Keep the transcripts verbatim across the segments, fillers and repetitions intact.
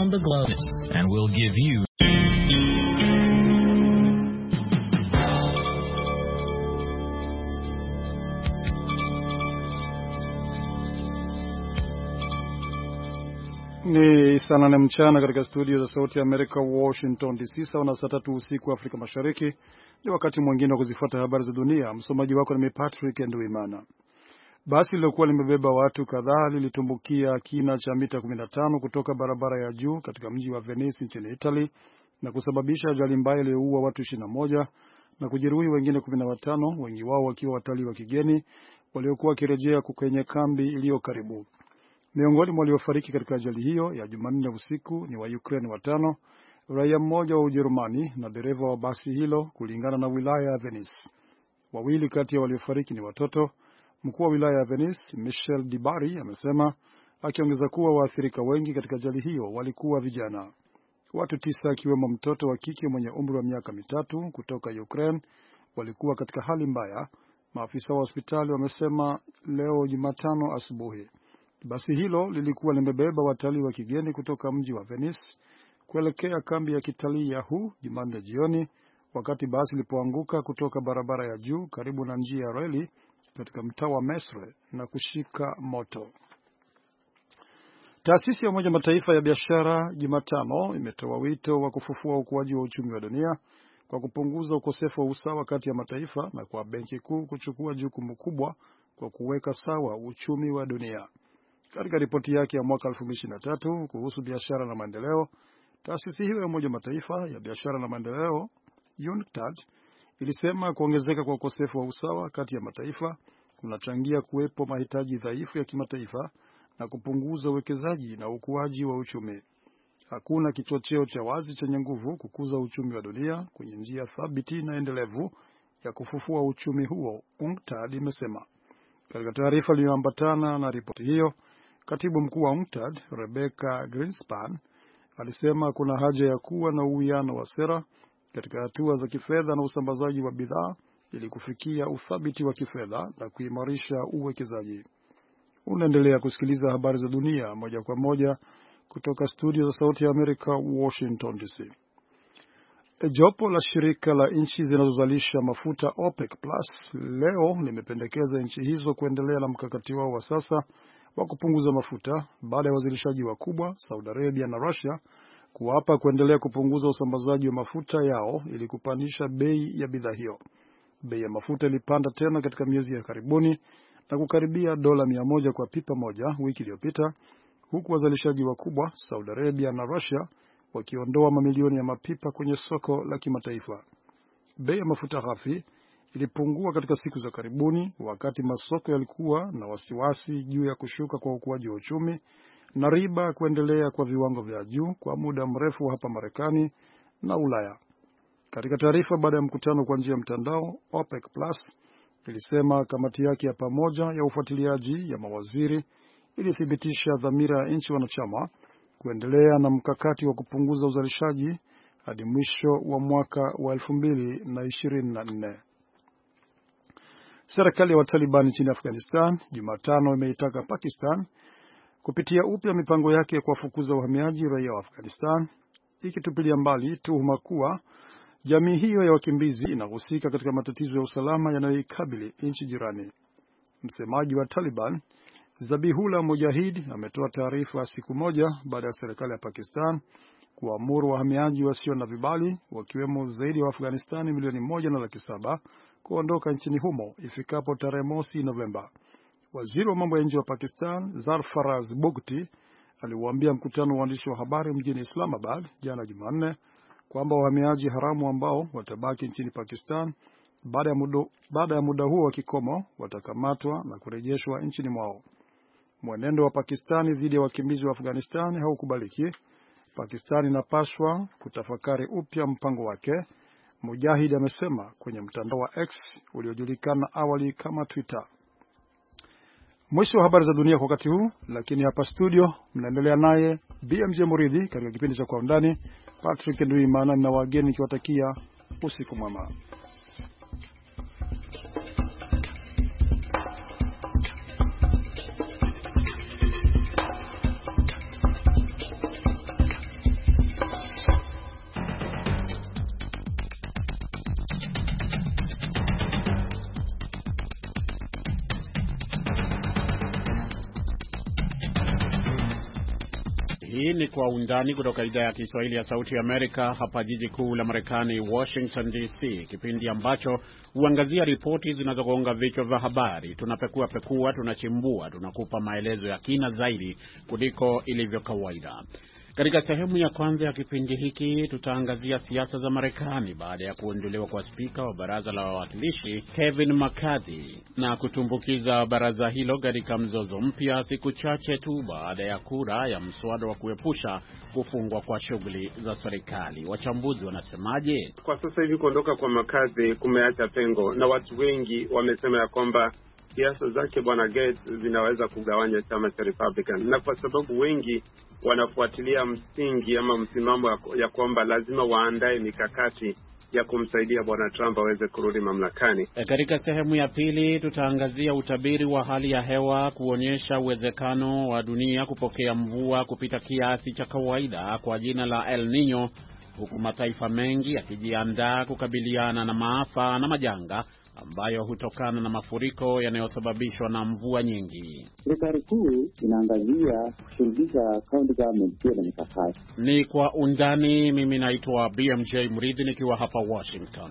around the globe, and we'll give you Ni saa nane mchana katika studio za Sauti ya Amerika Washington D C, sawa na saa tatu usiku Afrika Mashariki. Ni wakati mwingine wa kuzifuata habari za dunia. Msomaji wako ni Patrick Nduimana. Basi lilokuwa limebeba watu kadhaa lilitumbukia kina cha mita kumi na tano kutoka barabara ya juu katika mji wa Venice nchini Italy na kusababisha ajali mbaya iliyoua watu ishirini na moja na kujeruhi wengine kumi na watano, wengi wao wakiwa watalii wa kigeni waliokuwa wakirejea kwenye kambi iliyo karibu. Miongoni mwa waliofariki katika ajali hiyo ya Jumanne usiku ni wa Ukraine watano, raia mmoja wa Ujerumani na dereva wa basi hilo, kulingana na wilaya ya Venice. Wawili kati ya waliofariki ni watoto. Mkuu wa wilaya ya Venice, Michel Dibari, amesema, akiongeza kuwa waathirika wengi katika ajali hiyo walikuwa vijana. Watu tisa akiwemo mtoto wa kike mwenye umri wa miaka mitatu kutoka Ukraine walikuwa katika hali mbaya, maafisa wa hospitali wamesema leo Jumatano asubuhi. Basi hilo lilikuwa limebeba watalii wa kigeni kutoka mji wa Venice kuelekea kambi ya kitalii ya Hu Jumanne jioni, wakati basi lilipoanguka kutoka barabara ya juu karibu na njia ya reli katika mtaa wa Mestre na kushika moto. Taasisi ya Umoja Mataifa ya biashara Jumatano imetoa wito wa kufufua ukuaji wa uchumi wa dunia kwa kupunguza ukosefu wa usawa kati ya mataifa na kwa benki kuu kuchukua jukumu kubwa kwa kuweka sawa uchumi wa dunia. Katika ripoti yake ya mwaka elfu mbili ishirini na tatu kuhusu biashara na maendeleo, taasisi hiyo ya Umoja Mataifa ya biashara na maendeleo UNCTAD ilisema kuongezeka kwa ukosefu wa usawa kati ya mataifa kunachangia kuwepo mahitaji dhaifu ya kimataifa na kupunguza uwekezaji na ukuaji wa uchumi. Hakuna kichocheo cha wazi chenye nguvu kukuza uchumi wa dunia kwenye njia thabiti na endelevu ya kufufua uchumi huo, UNCTAD imesema. Katika taarifa iliyoambatana na ripoti hiyo, Katibu Mkuu wa UNCTAD, Rebecca Greenspan, alisema kuna haja ya kuwa na uwiano wa sera katika hatua za kifedha na usambazaji wa bidhaa ili kufikia uthabiti wa kifedha na kuimarisha uwekezaji. Unaendelea kusikiliza habari za dunia moja kwa moja kutoka studio za Sauti ya Amerika Washington D C. Jopo la shirika la nchi zinazozalisha mafuta OPEC Plus leo limependekeza nchi hizo kuendelea na mkakati wao wa sasa wa kupunguza mafuta baada ya wazalishaji wakubwa Saudi Arabia na Russia kuapa kuendelea kupunguza usambazaji wa mafuta yao ili kupandisha bei ya bidhaa hiyo. Bei ya mafuta ilipanda tena katika miezi ya karibuni na kukaribia dola mia moja kwa pipa moja wiki iliyopita, huku wazalishaji wakubwa Saudi Arabia na Russia wakiondoa mamilioni ya mapipa kwenye soko la kimataifa. Bei ya mafuta ghafi ilipungua katika siku za karibuni wakati masoko yalikuwa na wasiwasi juu ya kushuka kwa ukuaji wa uchumi na riba kuendelea kwa viwango vya juu kwa muda mrefu hapa Marekani na Ulaya. Katika taarifa baada ya mkutano kwa njia ya mtandao, OPEC Plus ilisema kamati yake ya pamoja ya ufuatiliaji ya mawaziri ilithibitisha dhamira ya nchi wanachama kuendelea na mkakati wa kupunguza uzalishaji hadi mwisho wa mwaka wa elfu mbili na ishirini na nne. Serikali ya Taliban nchini Afghanistan Jumatano imeitaka Pakistan kupitia upya mipango yake ya kuwafukuza wahamiaji raia wa Afghanistan, ikitupilia mbali tuhuma kuwa jamii hiyo ya wakimbizi inahusika katika matatizo ya usalama yanayoikabili nchi jirani. Msemaji wa Taliban Zabihullah Mujahid ametoa taarifa siku moja baada ya serikali ya Pakistan kuamuru wahamiaji wasio na vibali wakiwemo zaidi wa Afghanistan milioni moja na laki saba kuondoka nchini humo ifikapo tarehe mosi Novemba. Waziri wa mambo ya nje wa Pakistan Zarfaraz Bugti aliwaambia mkutano wa waandishi wa habari mjini Islamabad jana Jumanne kwamba wahamiaji haramu ambao watabaki nchini Pakistan baada ya muda, baada ya muda huo wa kikomo watakamatwa na kurejeshwa nchini mwao. Mwenendo wa Pakistani dhidi ya wakimbizi wa Afghanistan haukubaliki. Pakistani inapaswa kutafakari upya mpango wake, Mujahid amesema kwenye mtandao wa X uliojulikana awali kama Twitter. Mwisho wa habari za dunia kwa wakati huu, lakini hapa studio mnaendelea naye B M J Muridhi katika kipindi cha Kwa Undani. Patrick Nduimana na wageni kiwatakia usiku mwema. Hii ni Kwa Undani kutoka idhaa ya Kiswahili ya Sauti ya Amerika, hapa jiji kuu la Marekani, Washington D C, kipindi ambacho huangazia ripoti zinazogonga vichwa vya habari. Tunapekua pekua, tunachimbua, tunakupa maelezo ya kina zaidi kuliko ilivyo kawaida. Katika sehemu ya kwanza ya kipindi hiki tutaangazia siasa za Marekani baada ya kuondolewa kwa spika wa baraza la wawakilishi Kevin McCarthy na kutumbukiza baraza hilo katika mzozo mpya siku chache tu baada ya kura ya mswada wa kuepusha kufungwa kwa shughuli za serikali. Wachambuzi wanasemaje? Kwa sasa hivi kuondoka kwa McCarthy kumeacha pengo, na watu wengi wamesema ya kwamba siasa zake Bwana Gates zinaweza kugawanya chama cha Republican, na kwa sababu wengi wanafuatilia msingi ama msimamo ya kwamba lazima waandae mikakati ya kumsaidia Bwana Trump aweze kurudi mamlakani. E, katika sehemu ya pili tutaangazia utabiri wa hali ya hewa kuonyesha uwezekano wa dunia kupokea mvua kupita kiasi cha kawaida kwa jina la El Nino, huku mataifa mengi yakijiandaa kukabiliana na maafa na majanga ambayo hutokana na mafuriko yanayosababishwa na mvua nyingi. Serikali kuu inaangazia kushirikisha county government pia na mikakati. Ni Kwa Undani. Mimi naitwa B M J Mridhi nikiwa hapa Washington.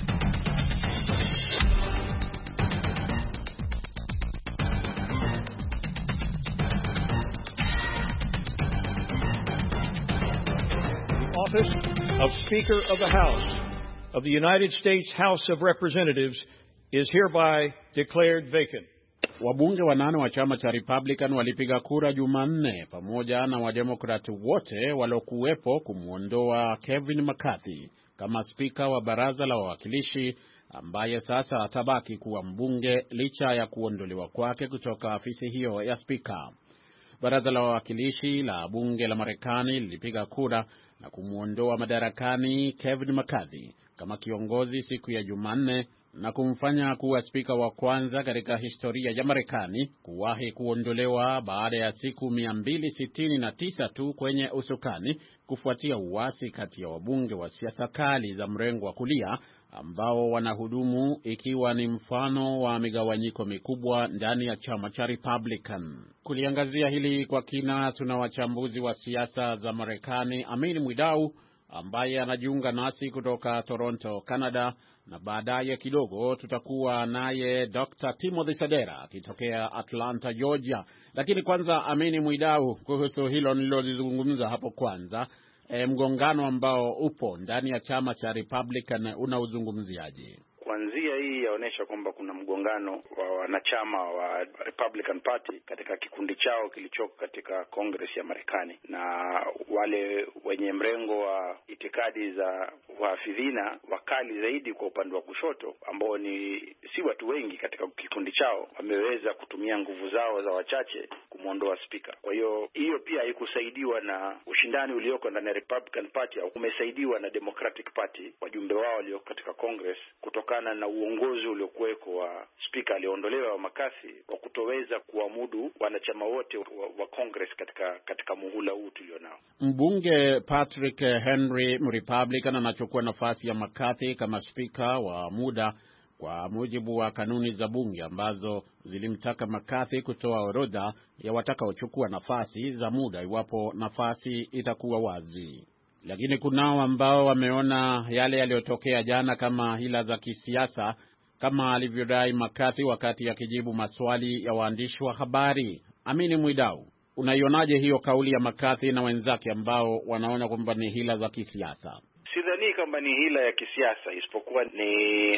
The office of Speaker of the House of the United States House of Representatives is hereby declared vacant. Wabunge wanane wa chama cha Republican walipiga kura Jumanne pamoja na wademokrati wote waliokuwepo kumuondoa Kevin McCarthy kama spika wa baraza la wawakilishi, ambaye sasa atabaki kuwa mbunge licha ya kuondolewa kwake kutoka afisi hiyo ya spika. Baraza la wawakilishi la bunge la Marekani lilipiga kura na kumuondoa madarakani Kevin McCarthy kama kiongozi siku ya Jumanne na kumfanya kuwa spika wa kwanza katika historia ya Marekani kuwahi kuondolewa baada ya siku mia mbili sitini na tisa tu kwenye usukani kufuatia uasi kati ya wabunge wa siasa kali za mrengo wa kulia ambao wanahudumu, ikiwa ni mfano wa migawanyiko mikubwa ndani ya chama cha Republican. Kuliangazia hili kwa kina, tuna wachambuzi wa siasa za Marekani, Amin Mwidau ambaye anajiunga nasi kutoka Toronto, Canada, na baadaye kidogo tutakuwa naye Doctor Timothy Sadera akitokea Atlanta, Georgia. Lakini kwanza, Amin Mwidau, kuhusu hilo nililozungumza hapo kwanza, e, mgongano ambao upo ndani ya chama cha Republican unauzungumziaje? Kuanzia hii yaonesha kwamba kuna mgongano wa wanachama wa Republican Party katika kikundi chao kilichoko katika Congress ya Marekani, na wale wenye mrengo wa itikadi za wahafidhina wakali zaidi kwa upande wa kushoto, ambao ni si watu wengi katika kikundi chao, wameweza kutumia nguvu zao za wachache kumuondoa spika. Kwa hiyo hiyo pia haikusaidiwa na ushindani ulioko ndani ya Republican Party, au umesaidiwa na Democratic Party, wajumbe wao walioko katika Congress, kutoka na uongozi uliokuweko wa spika aliondolewa wa McCarthy wa kutoweza kuamudu wanachama wote wa, wa Congress katika katika muhula huu tulionao. Mbunge Patrick Henry, Republican, anachukua nafasi ya McCarthy kama spika wa muda kwa mujibu wa kanuni za bunge ambazo zilimtaka McCarthy kutoa orodha ya watakaochukua nafasi za muda iwapo nafasi itakuwa wazi. Lakini kunao ambao wameona yale yaliyotokea jana kama hila za kisiasa, kama alivyodai McCarthy wakati akijibu maswali ya waandishi wa habari. Amini Mwidau, unaionaje hiyo kauli ya McCarthy na wenzake ambao wanaona kwamba ni hila za kisiasa? Sidhani kwamba ni hila ya kisiasa, isipokuwa ni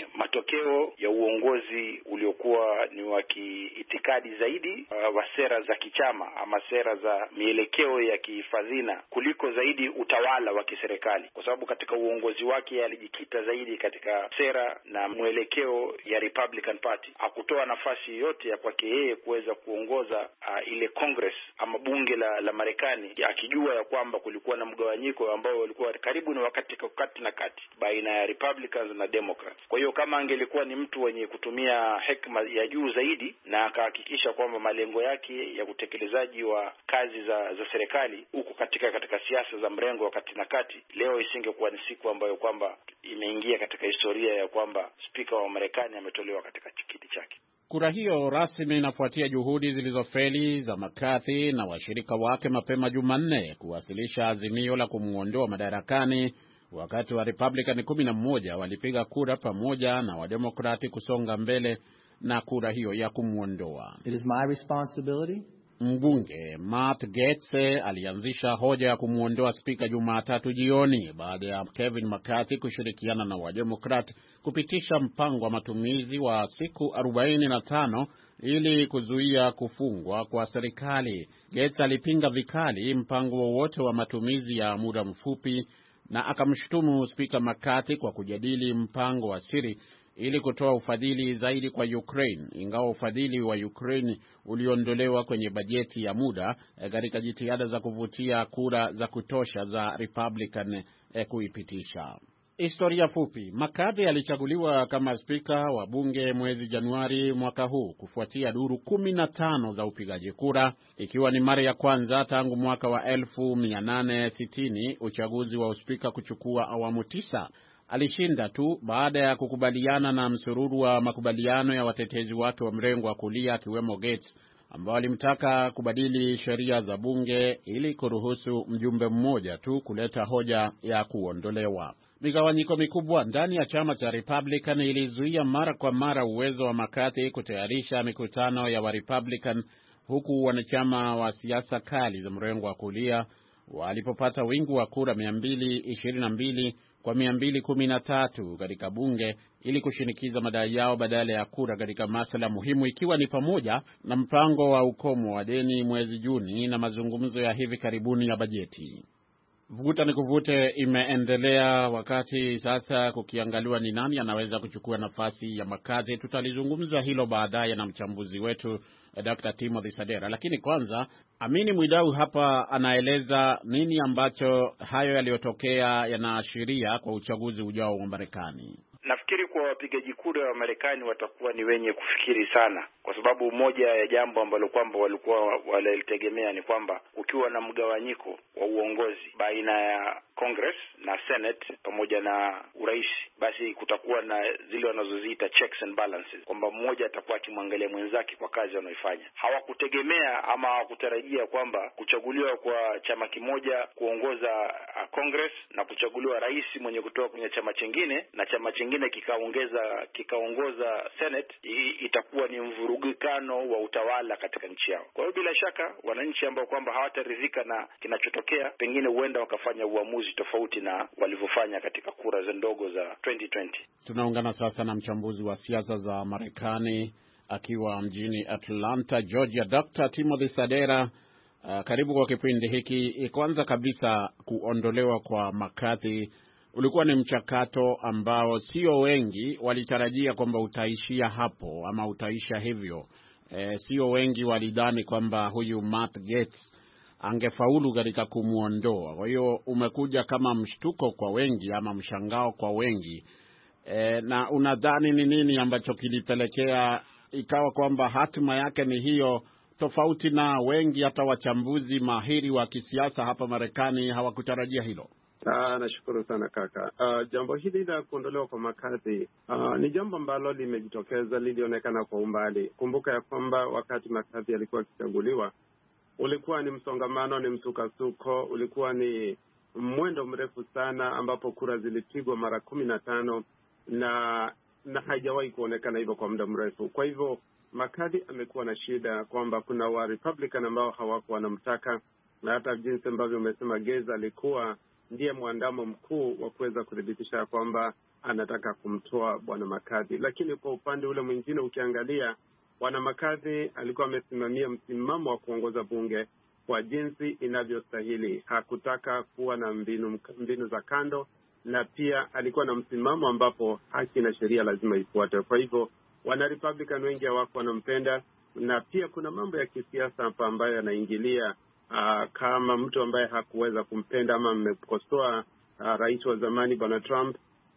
matokeo ya uongozi uliokuwa ni wa kiitikadi zaidi, uh, wa sera za kichama ama sera za mielekeo ya kifadhina kuliko zaidi utawala wa kiserikali, kwa sababu katika uongozi wake alijikita zaidi katika sera na mwelekeo ya Republican Party. Hakutoa nafasi yote ya kwake yeye kuweza kuongoza uh, ile Congress ama bunge la, la Marekani, akijua ya kwamba kulikuwa na mgawanyiko ambao walikuwa karibu na wakati kati na kati baina ya Republicans na Democrats. Kwa hiyo kama angelikuwa ni mtu wenye kutumia hekima ya juu zaidi na akahakikisha kwamba malengo yake ya utekelezaji wa kazi za za serikali huko katika katika siasa za mrengo wa kati na kati, leo isingekuwa ni siku ambayo kwamba imeingia katika historia ya kwamba spika wa Marekani ametolewa katika kiti chake. Kura hiyo rasmi inafuatia juhudi zilizofeli za McCarthy na washirika wake mapema Jumanne kuwasilisha azimio la kumuondoa madarakani, wakati wa Republican kumi na moja walipiga kura pamoja na Wademokrati kusonga mbele na kura hiyo ya kumuondoa. It is my responsibility. Mbunge Matt Gaetz alianzisha hoja ya kumuondoa spika Jumatatu jioni baada ya Kevin McCarthy kushirikiana na Wademokrat kupitisha mpango wa matumizi wa siku arobaini na tano ili kuzuia kufungwa kwa serikali. Gaetz alipinga vikali mpango wowote wa matumizi ya muda mfupi na akamshutumu spika McCarthy kwa kujadili mpango wa siri ili kutoa ufadhili zaidi kwa Ukraine, ingawa ufadhili wa Ukraine uliondolewa kwenye bajeti ya muda katika jitihada za kuvutia kura za kutosha za Republican eh, kuipitisha. Historia fupi. McCarthy alichaguliwa kama spika wa bunge mwezi Januari mwaka huu kufuatia duru kumi na tano za upigaji kura, ikiwa ni mara ya kwanza tangu mwaka wa elfu mia nane sitini uchaguzi wa uspika kuchukua awamu tisa. Alishinda tu baada ya kukubaliana na msururu wa makubaliano ya watetezi wake wa mrengo wa kulia akiwemo Gaetz, ambao alimtaka kubadili sheria za bunge ili kuruhusu mjumbe mmoja tu kuleta hoja ya kuondolewa. Migawanyiko mikubwa ndani ya chama cha Republican ilizuia mara kwa mara uwezo wa McCarthy kutayarisha mikutano ya wa Republican, huku wanachama wa siasa kali za mrengo wa kulia walipopata wingi wa kura mia mbili ishirini na mbili kwa mia mbili kumi na tatu katika bunge ili kushinikiza madai yao badala ya kura katika masuala muhimu, ikiwa ni pamoja na mpango wa ukomo wa deni mwezi Juni na mazungumzo ya hivi karibuni ya bajeti. Vuta ni kuvute imeendelea, wakati sasa kukiangaliwa ni nani anaweza kuchukua nafasi ya McCarthy. Tutalizungumza hilo baadaye na mchambuzi wetu Doctor Timothy Sadera, lakini kwanza Amini Mwidau hapa anaeleza nini ambacho hayo yaliyotokea yanaashiria kwa uchaguzi ujao wa Marekani. Nafikiri kwa wapigaji kura wa Marekani watakuwa ni wenye kufikiri sana, kwa sababu moja ya jambo ambalo kwamba walikuwa walitegemea ni kwamba ukiwa na mgawanyiko wa uongozi baina ya Congress na Senate pamoja na urais, basi kutakuwa na zile wanazoziita checks and balances, kwamba mmoja atakuwa akimwangalia mwenzake kwa kazi anayoifanya. Hawakutegemea ama hawakutarajia kwamba kuchaguliwa kwa chama kimoja kuongoza Congress na kuchaguliwa rais mwenye kutoka kwenye chama chingine na chama chingine kikaongeza kikaongoza Senate, itakuwa ni mvurugikano wa utawala katika nchi yao. Kwa hiyo bila shaka wananchi ambao kwamba hawataridhika na kinachotokea, pengine huenda wakafanya uamuzi tofauti na walivyofanya katika kura za ndogo za twenty twenty. Tunaungana sasa na mchambuzi wa siasa za Marekani akiwa mjini Atlanta, Georgia, Doctor Timothy Sadera. Uh, karibu kwa kipindi hiki. Kwanza kabisa, kuondolewa kwa McCarthy ulikuwa ni mchakato ambao sio wengi walitarajia kwamba utaishia hapo ama utaisha hivyo. E, sio wengi walidhani kwamba huyu Matt Gaetz angefaulu katika kumuondoa. Kwa hiyo umekuja kama mshtuko kwa wengi ama mshangao kwa wengi. E, na unadhani ni nini ambacho kilipelekea ikawa kwamba hatima yake ni hiyo, tofauti na wengi hata wachambuzi mahiri wa kisiasa hapa Marekani hawakutarajia hilo? Ah, nashukuru sana kaka. Uh, jambo hili la kuondolewa kwa McCarthy uh, ni jambo ambalo limejitokeza, lilionekana kwa umbali. Kumbuka ya kwamba wakati McCarthy alikuwa akichaguliwa, ulikuwa ni msongamano, ni msukasuko, ulikuwa ni mwendo mrefu sana, ambapo kura zilipigwa mara kumi na tano na na haijawahi kuonekana hivyo kwa muda mrefu. Kwa hivyo McCarthy amekuwa na shida kwamba kuna wa Republican ambao hawakuwa wanamtaka, na hata jinsi ambavyo umesema Gaetz alikuwa ndiye mwandamo mkuu wa kuweza kudhibitisha kwamba anataka kumtoa bwana McCarthy. Lakini kwa upande ule mwingine ukiangalia, bwana McCarthy alikuwa amesimamia msimamo wa kuongoza bunge kwa jinsi inavyostahili. Hakutaka kuwa na mbinu, mbinu za kando, na pia alikuwa na msimamo ambapo haki na sheria lazima ifuate. Kwa hivyo wana Republican wengi hawako wanampenda, na pia kuna mambo ya kisiasa hapa ambayo yanaingilia. Uh, kama mtu ambaye hakuweza kumpenda ama amekosoa uh, rais wa zamani bwana Trump,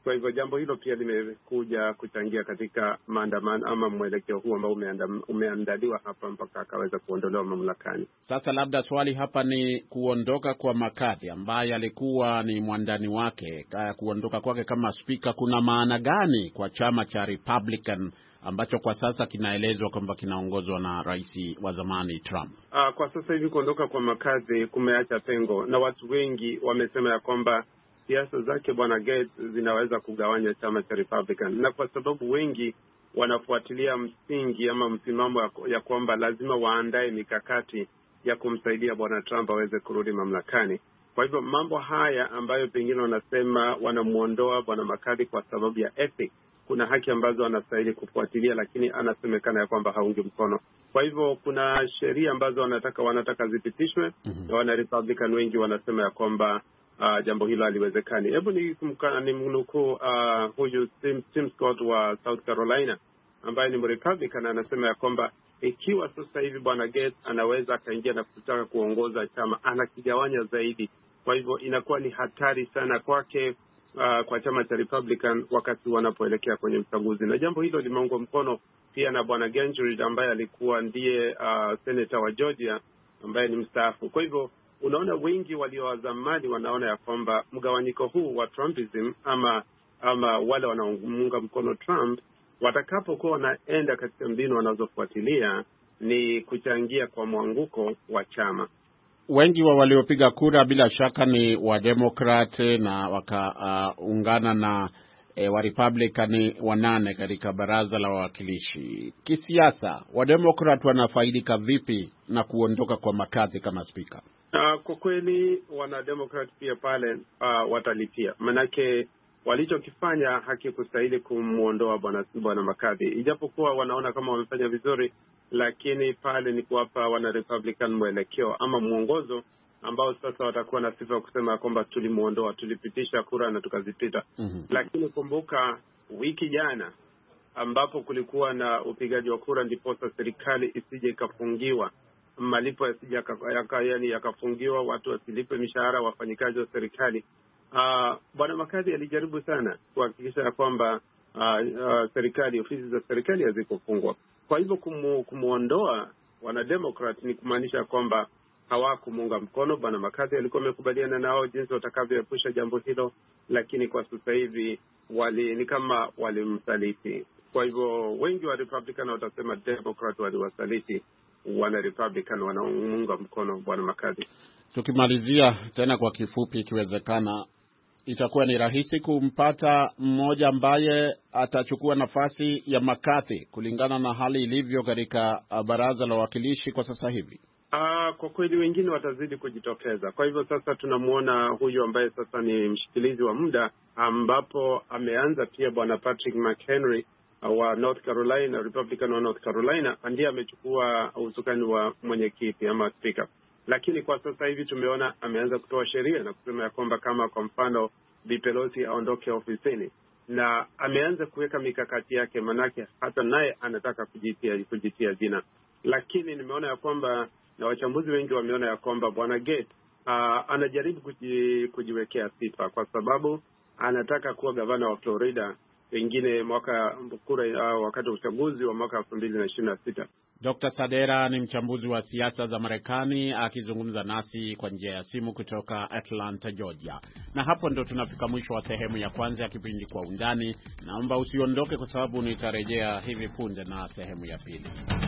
Kwa hivyo jambo hilo pia limekuja kuchangia katika maandamano ama mwelekeo huu ambao umeandaliwa hapa mpaka akaweza kuondolewa mamlakani. Sasa labda swali hapa ni kuondoka kwa McCarthy ambaye alikuwa ni mwandani wake, kuondoka kwake kama spika kuna maana gani kwa chama cha Republican ambacho kwa sasa kinaelezwa kwamba kinaongozwa na rais wa zamani Trump? Uh, kwa sasa hivi kuondoka kwa McCarthy kumeacha pengo, na watu wengi wamesema ya kwamba siasa zake bwana Gates zinaweza kugawanya chama cha Republican, na kwa sababu wengi wanafuatilia msingi ama msimamo ya, ya kwamba lazima waandae mikakati ya kumsaidia bwana Trump aweze kurudi mamlakani. Kwa hivyo mambo haya ambayo pengine wanasema wanamuondoa bwana McCarthy kwa sababu ya ethics, kuna haki ambazo anastahili kufuatilia, lakini anasemekana ya kwamba haungi mkono. Kwa hivyo kuna sheria ambazo wanataka wanataka zipitishwe, mm-hmm. na wana Republican wengi wanasema ya kwamba uh, jambo hilo haliwezekani. Hebu ni ni mnukuu uh, huyu Tim, Tim Scott wa South Carolina ambaye ni Republican, anasema ya kwamba ikiwa sasa hivi bwana Gates anaweza akaingia na kutaka kuongoza chama, anakigawanya zaidi. Kwa hivyo inakuwa ni hatari sana kwake, Uh, kwa chama cha Republican wakati wanapoelekea kwenye uchaguzi. Na jambo hilo limeungwa mkono pia na bwana Gingrich ambaye alikuwa ndiye uh, senator wa Georgia ambaye ni mstaafu. Kwa hivyo unaona wengi walio wa zamani wanaona ya kwamba mgawanyiko huu wa Trumpism ama ama wale wanaomunga mkono Trump watakapokuwa wanaenda katika mbinu wanazofuatilia ni kuchangia kwa mwanguko wa chama. Wengi wa waliopiga kura bila shaka ni wa Democrat na wakaungana uh, na e, wa Republican wanane katika baraza la wawakilishi. Kisiasa, wa Democrat wanafaidika vipi na kuondoka kwa McCarthy kama speaker? Uh, kwa kweli wana Democrat pia pale uh, watalipia. Manake walichokifanya hakikustahili kumuondoa bwana bwana McCarthy. Ijapokuwa wanaona kama wamefanya vizuri, lakini pale ni kuwapa wana Republican mwelekeo ama mwongozo ambao sasa watakuwa na sifa kusema kwamba tulimuondoa, tulipitisha kura na tukazipita. Mm-hmm. Lakini kumbuka wiki jana ambapo kulikuwa na upigaji wa kura ndipo serikali isije ikafungiwa, malipo yasije yaka, yani yakafungiwa, watu wasilipe mishahara wafanyikazi wa serikali. Uh, bwana McCarthy alijaribu sana kuhakikisha ya kwamba uh, uh, serikali, ofisi za serikali hazikufungwa. Kwa hivyo kumu, kumuondoa wana Democrat ni kumaanisha kwamba hawakumuunga mkono. Bwana McCarthy alikuwa amekubaliana nao jinsi watakavyoepusha jambo hilo, lakini kwa sasa hivi wali ni kama walimsaliti. Kwa hivyo wengi wa Republican watasema Democrat waliwasaliti wana Republican wanaomunga mkono bwana McCarthy. Tukimalizia tena kwa kifupi, ikiwezekana itakuwa ni rahisi kumpata mmoja ambaye atachukua nafasi ya McCarthy kulingana na hali ilivyo katika baraza la wawakilishi kwa sasa hivi? Uh, kwa kweli wengine watazidi kujitokeza. Kwa hivyo sasa tunamuona huyu ambaye sasa ni mshikilizi wa muda, ambapo ameanza pia bwana Patrick McHenry uh, wa North Carolina, Republican wa North Carolina, ndiye amechukua usukani wa mwenyekiti ama speaker. Lakini kwa sasa hivi tumeona ameanza kutoa sheria na kusema ya kwamba kama kwa mfano Bi Pelosi aondoke ofisini, na ameanza kuweka mikakati yake, manake hata naye anataka kujitia kujitia jina. Lakini nimeona ya kwamba na wachambuzi wengi wameona ya kwamba bwana Gates uh, anajaribu kuji, kujiwekea sifa kwa sababu anataka kuwa gavana wa Florida pengine mwaka kura uh, wakati wa uchaguzi wa mwaka elfu mbili na ishirini na sita. Doctor Sadera ni mchambuzi wa siasa za Marekani akizungumza nasi kwa njia ya simu kutoka Atlanta, Georgia. Na hapo ndo tunafika mwisho wa sehemu ya kwanza ya kipindi Kwa Undani. Naomba usiondoke kwa sababu nitarejea hivi punde na sehemu ya pili.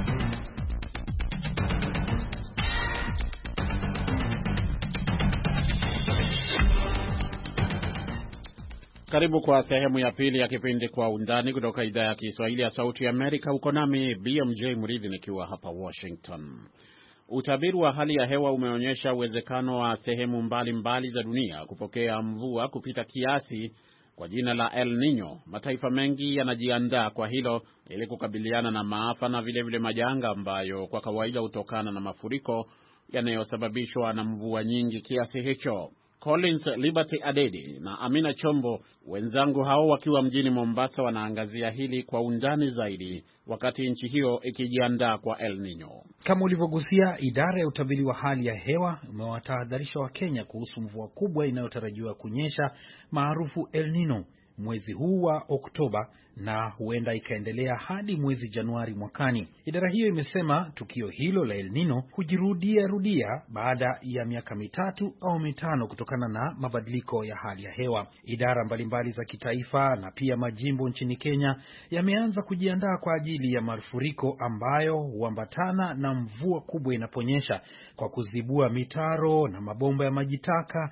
Karibu kwa sehemu ya pili ya kipindi Kwa Undani kutoka idhaa ya Kiswahili ya Sauti ya Amerika. Uko nami B M J Mridhi nikiwa hapa Washington. Utabiri wa hali ya hewa umeonyesha uwezekano wa sehemu mbalimbali mbali za dunia kupokea mvua kupita kiasi kwa jina la El Nino. Mataifa mengi yanajiandaa kwa hilo ili kukabiliana na maafa na vile vile majanga ambayo kwa kawaida hutokana na mafuriko yanayosababishwa na mvua nyingi kiasi hicho. Collins Liberty Adede na Amina Chombo wenzangu hao wakiwa mjini Mombasa wanaangazia hili kwa undani zaidi wakati nchi hiyo ikijiandaa kwa El Nino. Kama ulivyogusia, idara ya utabiri wa hali ya hewa imewatahadharisha Wakenya kuhusu mvua kubwa inayotarajiwa kunyesha maarufu El Nino. mwezi huu wa Oktoba na huenda ikaendelea hadi mwezi Januari mwakani. Idara hiyo imesema tukio hilo la El Nino hujirudia rudia baada ya miaka mitatu au mitano kutokana na mabadiliko ya hali ya hewa. Idara mbalimbali za kitaifa na pia majimbo nchini Kenya yameanza kujiandaa kwa ajili ya mafuriko ambayo huambatana na mvua kubwa inaponyesha, kwa kuzibua mitaro na mabomba ya maji taka,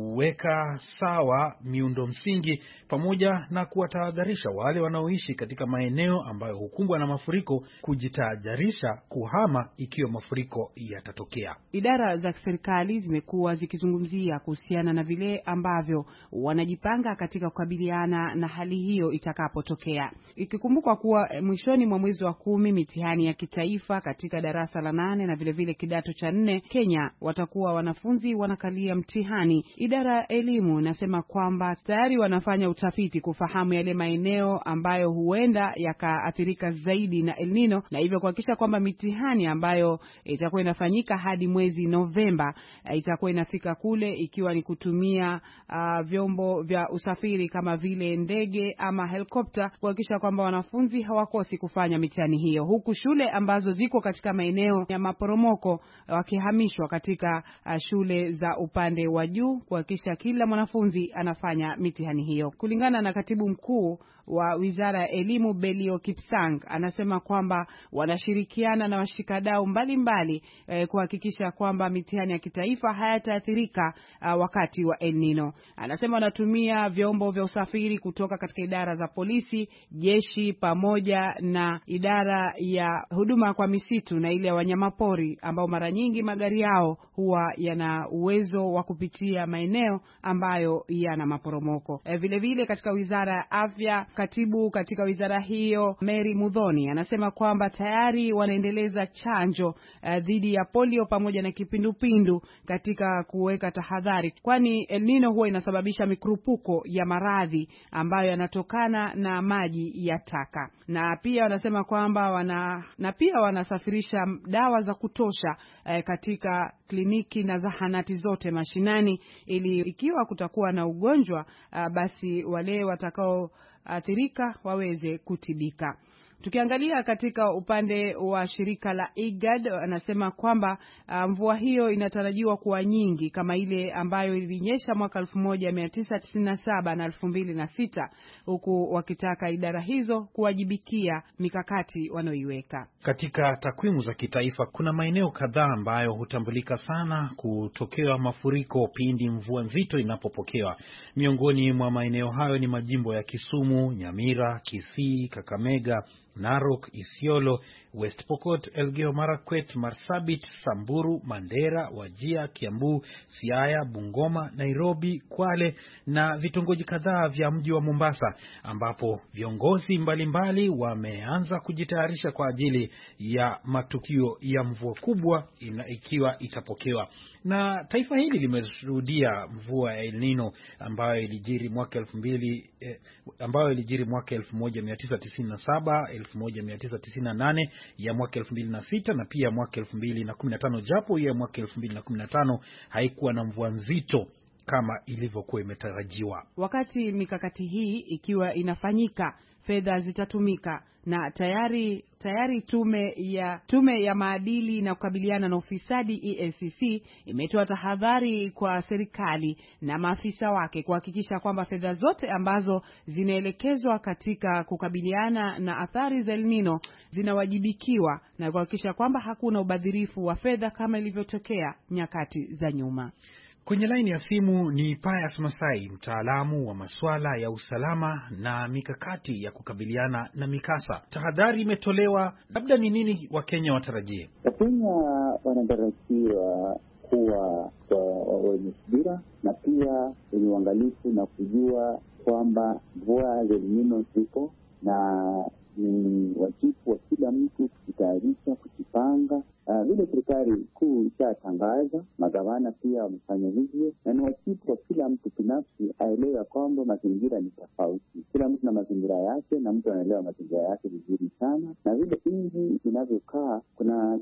kuweka sawa miundo msingi, pamoja na kuwatahadharisha wale wanaoishi katika maeneo ambayo hukumbwa na mafuriko kujitajarisha kuhama ikiwa mafuriko yatatokea. Idara za serikali zimekuwa zikizungumzia kuhusiana na vile ambavyo wanajipanga katika kukabiliana na hali hiyo itakapotokea. Ikikumbukwa kuwa mwishoni mwa mwezi wa kumi mitihani ya kitaifa katika darasa la nane na vile vile kidato cha nne Kenya watakuwa wanafunzi wanakalia mtihani. Idara ya elimu nasema kwamba tayari wanafanya utafiti kufahamu yale maeneo ambayo huenda yakaathirika zaidi na El Nino, na hivyo kuhakikisha kwamba mitihani ambayo itakuwa inafanyika hadi mwezi Novemba itakuwa inafika kule ikiwa ni kutumia uh, vyombo vya usafiri kama vile ndege ama helikopta, kuhakikisha kwamba wanafunzi hawakosi kufanya mitihani hiyo, huku shule ambazo ziko katika maeneo ya maporomoko wakihamishwa katika uh, shule za upande wa juu, kuhakikisha kila mwanafunzi anafanya mitihani hiyo. Kulingana na katibu mkuu wa Wizara ya Elimu Belio Kipsang, anasema kwamba wanashirikiana na washikadau mbalimbali eh, kuhakikisha kwamba mitihani ya kitaifa hayataathirika uh, wakati wa El Nino. Anasema wanatumia vyombo vya usafiri kutoka katika idara za polisi, jeshi pamoja na idara ya huduma kwa misitu na ile ya wanyamapori, ambao mara nyingi magari yao huwa yana uwezo wa kupitia maeneo ambayo yana maporomoko. Eh, vile vile katika Wizara ya Afya, katibu katika wizara hiyo Mary Mudhoni anasema kwamba tayari wanaendeleza chanjo uh, dhidi ya polio pamoja na kipindupindu katika kuweka tahadhari, kwani El Nino huwa inasababisha mikurupuko ya maradhi ambayo yanatokana na maji ya taka. Na pia wanasema kwamba wana na pia wanasafirisha dawa za kutosha uh, katika kliniki na zahanati zote mashinani, ili ikiwa kutakuwa na ugonjwa uh, basi wale watakao athirika waweze kutibika. Tukiangalia katika upande wa shirika la I G A D, anasema kwamba uh, mvua hiyo inatarajiwa kuwa nyingi kama ile ambayo ilinyesha mwaka elfu moja mia tisa tisini na saba na elfu mbili na sita, huku wakitaka idara hizo kuwajibikia mikakati wanaoiweka. Katika takwimu za kitaifa kuna maeneo kadhaa ambayo hutambulika sana kutokea mafuriko pindi mvua nzito inapopokewa. Miongoni mwa maeneo hayo ni majimbo ya Kisumu, Nyamira, Kisii, Kakamega, Narok, Isiolo, West Pokot, Elgeyo Marakwet, Marsabit, Samburu, Mandera, Wajir, Kiambu, Siaya, Bungoma, Nairobi, Kwale na vitongoji kadhaa vya mji wa Mombasa, ambapo viongozi mbalimbali wameanza kujitayarisha kwa ajili ya matukio ya mvua kubwa ina, ikiwa itapokewa. Na taifa hili limeshuhudia mvua ya El Nino ambayo ilijiri mwaka elfu mbili eh, ambayo ilijiri mwaka elfu moja mia tisa tisini na saba, elfu moja mia tisa tisini na nane, ya mwaka elfu mbili na sita na pia mwaka elfu mbili na kumi na tano, japo ya mwaka elfu mbili na kumi na tano haikuwa na mvua nzito kama ilivyokuwa imetarajiwa. Wakati mikakati hii ikiwa inafanyika, fedha zitatumika na tayari tayari tume ya tume ya maadili na kukabiliana na ufisadi E A C C imetoa tahadhari kwa serikali na maafisa wake kuhakikisha kwamba fedha zote ambazo zinaelekezwa katika kukabiliana na athari za El Nino zinawajibikiwa na kuhakikisha kwamba hakuna ubadhirifu wa fedha kama ilivyotokea nyakati za nyuma. Kwenye laini ya simu ni Pius Masai, mtaalamu wa masuala ya usalama na mikakati ya kukabiliana na mikasa. Tahadhari imetolewa, labda ni nini Wakenya watarajie? Wakenya wanatarajiwa kuwa wenye subira na pia wenye uangalifu na kujua kwamba mvua za El Nino ziko, na ni wajibu wa kila mtu kujitayarisha, kujipanga uh, vile serikali kuu ishatangaza, magavana pia wamefanya hivyo, na ni wajibu kwa kila mtu binafsi aelewe kwamba mazingira ni tofauti. Kila mtu na mazingira yake, na mtu anaelewa mazingira yake vizuri sana, na vile nchi inavyokaa kuna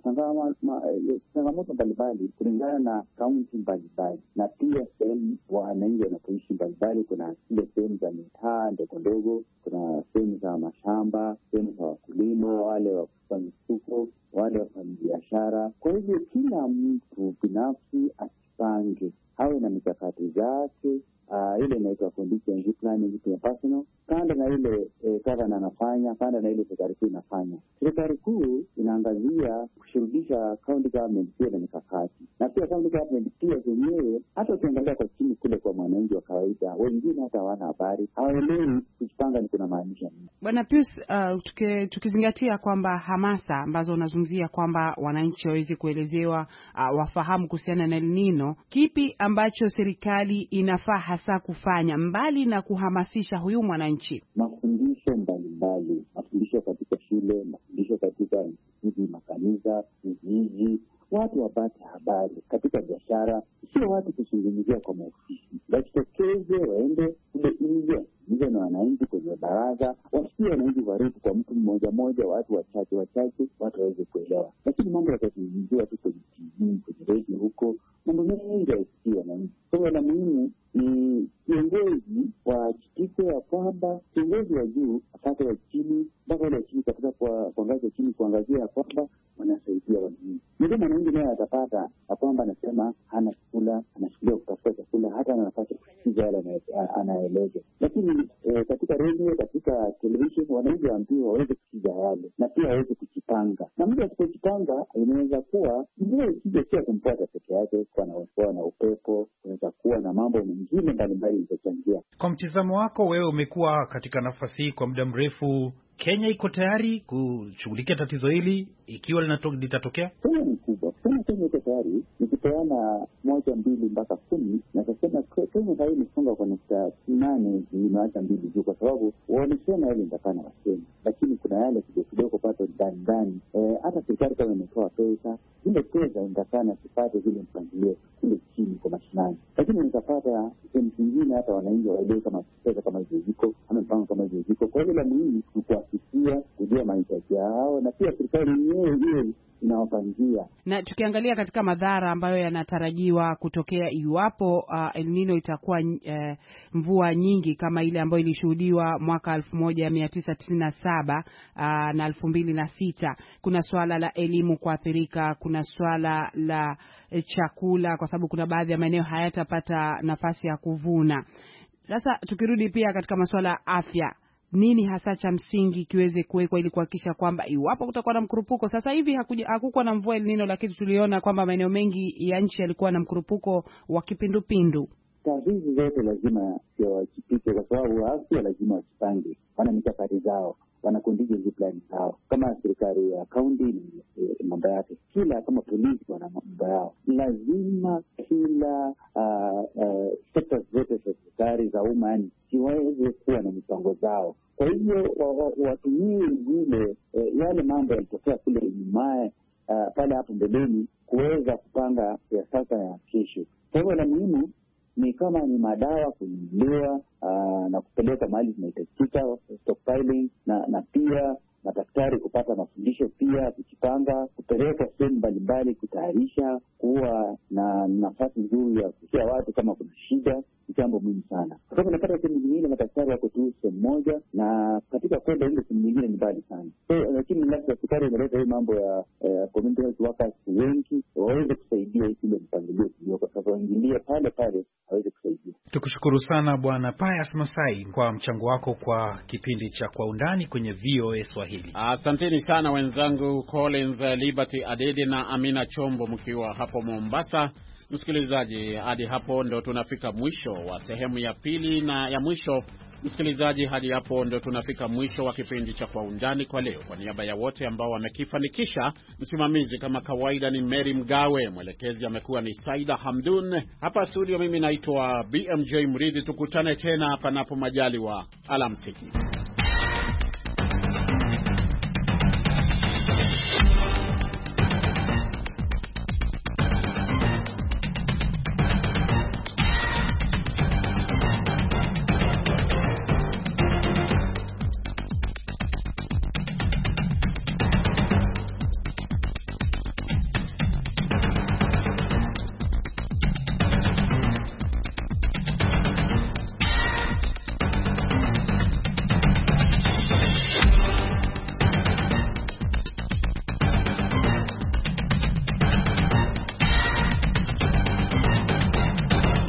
changamoto mbalimbali kulingana na kaunti mbalimbali, na pia sehemu wananchi wanapoishi mbalimbali. Kuna zile sehemu za mitaa ndogo ndogo, kuna sehemu za mashamba, sehemu za wakulima, wale wa kufanya mifugo, wale wa kufanya biashara. Kwa hivyo kila mtu binafsi asipange, hawe na mikakati zake. Uh, ile inaitwa contingency planning ya personal, kando na ile eh, gavana anafanya, kando na ile serikali kuu inafanya. Serikali kuu inaangazia kushirikisha county government pia na mikakati, na pia county government pia zenyewe, hata ukiangalia kwa chini kule kwa mwananchi wa kawaida, wengine hata hawana habari, hawaelewi kujipanga ni kuna maanisha nini. Bwana Pius, uh, tuke, tukizingatia kwamba hamasa ambazo unazungumzia kwamba wananchi waweze kuelezewa, uh, wafahamu kuhusiana na El Nino, kipi ambacho serikali inafaa hasa kufanya mbali na kuhamasisha huyu mwananchi? Mafundisho mbalimbali, mafundisho katika shule, mafundisho katika miji, makanisa, vijiji, watu wapate habari katika biashara, sio watu kuzungumzia kwa maofisi. Wajitokeze, waende kule nje, nje na wananchi kwenye baraza, wasikie wananchi warifu kwa mtu mmoja mmoja, watu wachache wachache, watu waweze kuelewa. Lakini mambo yakazungumziwa tu kwenye T V, kwenye redio huko, mambo mengi hayasikii wananchi. Kwa la muhimu ni kiongozi wa kitiko ya kwamba kiongozi wa juu apate wa chini, mpaka wale wa chini katika kwa kuangazia chini, kuangazia ya kwamba wanasaidia wananchi. Ndio mwananchi naye atapata ya kwamba anasema hana chakula, anashikilia kutafuta chakula, hata anapata kusikiza yale anaeleza. Lakini eh, katika radio, katika television, wananchi waambiwa waweze kusikiza yale, na pia waweze kujipanga. Na mtu asipojipanga, inaweza kuwa ndio ikija sio kumpata peke yake, kwa na na upepo, inaweza kuwa na mambo mengine mbalimbali yanachangia. Kwa mtizamo wako wewe, umekuwa katika nafasi hii kwa muda mrefu, Kenya iko tayari kushughulikia tatizo hili ikiwa litatokea? Kenya ni kubwa. Kenya Kenya iko tayari. Nikipeana moja mbili mpaka kumi, na kusema Kenya hii imefunga kwa nukta nane inaacha mbili juu, kwa sababu walisema ile ndakana wasema, lakini kuna yale kidogo kidogo pato ndani ndani. Eh, hata serikali kama imetoa pesa, ile pesa ndakana sipate zile mpangilio kule chini kwa mashinani, lakini nikapata sehemu zingine hata wananchi waelewe kama pesa kama hizo ziko, ama mpango kama hizo ziko. Kwa hiyo la muhimu ni kuhakikisha kujua mahitaji yao, na pia serikali yenyewe hiyo inawapangia. Na tukiangalia katika madhara ambayo yanatarajiwa kutokea iwapo uh, El Nino itakuwa uh, mvua nyingi kama ile ambayo ilishuhudiwa mwaka elfu moja mia tisa tisini na saba uh, na elfu mbili na sita, kuna swala la elimu kuathirika, kuna swala la eh, chakula, kwa sababu kuna baadhi ya maeneo hayatapata nafasi ya kuvuna. Sasa tukirudi pia katika masuala ya afya, nini hasa cha msingi kiweze kuwekwa ili kuhakikisha kwamba iwapo kutakuwa na mkurupuko? Sasa hivi hakukuwa na mvua El Nino, lakini tuliona kwamba maeneo mengi ya nchi yalikuwa na mkurupuko wa kipindupindu. Taasisi zote lazima wajipike, kwa sababu afya lazima wajipange, wana mikakati zao, wana contingency plan zao. Kama serikali ya kaunti e, mambo yake, kila kama polisi wana mambo yao. Lazima kila uh, uh, sekta zote za serikali za umma yani siweze kuwa na mipango zao. Kwa hivyo watumie vile e, yale mambo yalitokea kule nyuma uh, pale hapo mbeleni kuweza kupanga ya sasa ya kesho. Kwa hivyo la muhimu ni kama ni madawa kununuliwa uh, na kupeleka mahali zinahitajika, stockpiling, na na pia madaktari kupata mafundisho, pia kujipanga, kupeleka sehemu mbalimbali, kutayarisha, kuwa na nafasi nzuri ya kusikia watu kama kuna shida, ni jambo muhimu sana. Kwa sababu napata sehemu nyingine madaktari wako tu sehemu moja, na katika kwenda ile sehemu nyingine ni mbali sana. So, lakini labda hospitali imeleta hii mambo ya uh, community health workers wengi waweze kusaidia ile mpangilio hiyo, kwa sababu waingilie pale pale waweze kusaidia. Tukushukuru sana Bwana Pius Masai kwa mchango wako kwa kipindi cha Kwa Undani kwenye V O A Swahili. Asanteni sana wenzangu Collins Liberty Adede na Amina Chombo mkiwa hapo Mombasa. Msikilizaji, hadi hapo ndo tunafika mwisho wa sehemu ya pili na ya mwisho. Msikilizaji, hadi hapo ndo tunafika mwisho wa kipindi cha Kwa Undani kwa leo. Kwa niaba ya wote ambao wamekifanikisha, msimamizi kama kawaida ni Mary Mgawe, mwelekezi amekuwa ni Saida Hamdun. Hapa studio mimi naitwa B M J Mridhi. Tukutane tena panapo majaliwa. Alamsiki.